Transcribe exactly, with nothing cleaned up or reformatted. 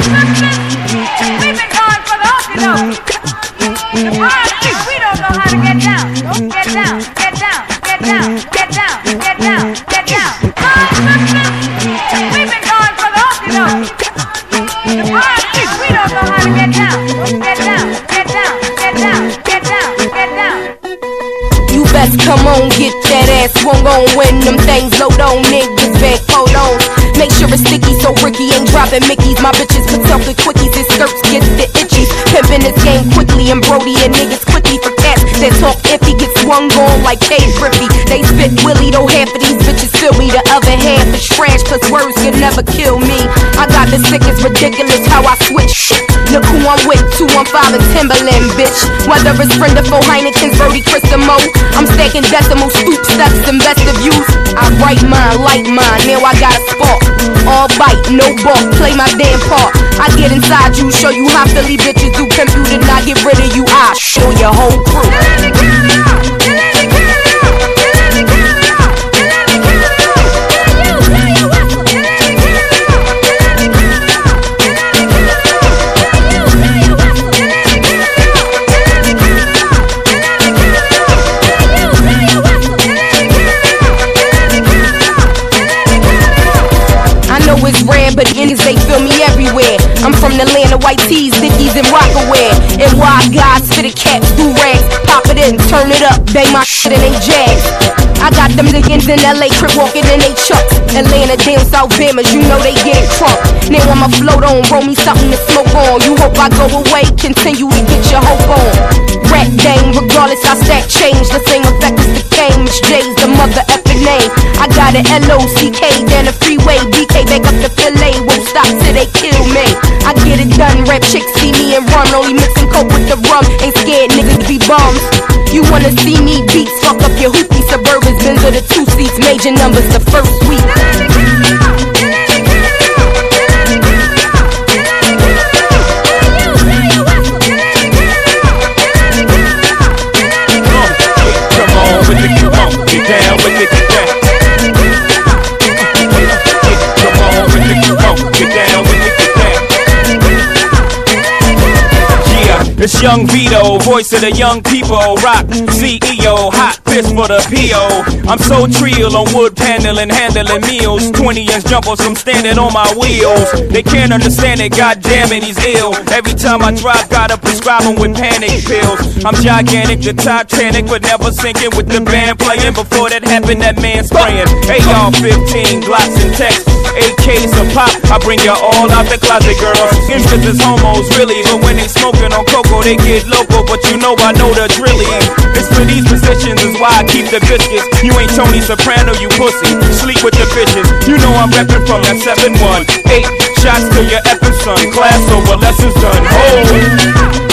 We've been going for the okie doke. The problem is we don't know how to get down. Get down, get down, get down, get down, get down, get down. We've been going for the okie doke. The problem is we don't know how to get down. Get down, get down, get down, get down, get down. You best come on, get that ass swung on when them things load on, niggas back, hold on. Make sure it's sticky so Ricky ain't dropping Mickeys. My bitches put selfie quickies, his skirts gets the itchies. Pimpin' this game quickly and Brody and niggas quickly for cats that talk iffy, get swung on like K Griffey. They spit Willie, though half of these bitches feel me. The other half is trash, cause words can never kill me. I got the sickest, ridiculous how I switch shit. Look who I'm with, two one five and Timberland, bitch. Whether it's Brenda for Heineken's, Birdie, Chris and Mo, I'm stacking decimals, scoop steps, and best of views. I write mine, like mine, now I got a spark. All bite, no bark, play my damn part. I get inside you, show you how Philly bitches do. Pimp you, then I get rid of you, I show your whole crew. It's rare, but niggas, they feel me everywhere. I'm from the land of white tees, dickies, and rockaware. And wild guys, fitted caps, do rags. Pop it in, turn it up, bang my shit and they jags. I got them niggas in L A, crip walking in they chucks. Atlanta, down South Bammers, you know they get crunk. Now I'ma float on, roll me something to smoke on. You hope I go away, continue to get your hope on. Rap game, regardless I stack change. The same effect as the game, Miss J's the mother effing name. I got an L O C K down the freeway, B K back up the fillet, won't stop till they kill me. I get it done, rap chicks see me and run, only mixing coke with the rum, ain't scared niggas be bums. You wanna see me beats, fuck up your hoopy, Suburbans, Benz or the two seats, major numbers the first week. It's Young Vito, voice of the young people, rock C E O, hot piss for the P O. I'm so trill on wood paneling, handling meals. twenty inch jumpers, I'm standing on my wheels. They can't understand it, goddamn it, he's ill. Every time I drive, gotta prescribe him with panic pills. I'm gigantic, the Titanic, but never sinking with the band playing. Before that happened, that man spraying. A R fifteen, Glocks and Tex, A Ks a pop. I bring you all out the closet, girls. Infants is homos, really, but when they smoking on cocoa, they get local, but you know I know the drilly. It's for these positions is why I keep the biscuits. You ain't Tony Soprano, you pussy. Sleep with the bitches. You know I'm reppin' from that seven one. Eight shots to your effing son. Class over, lessons done. Oh.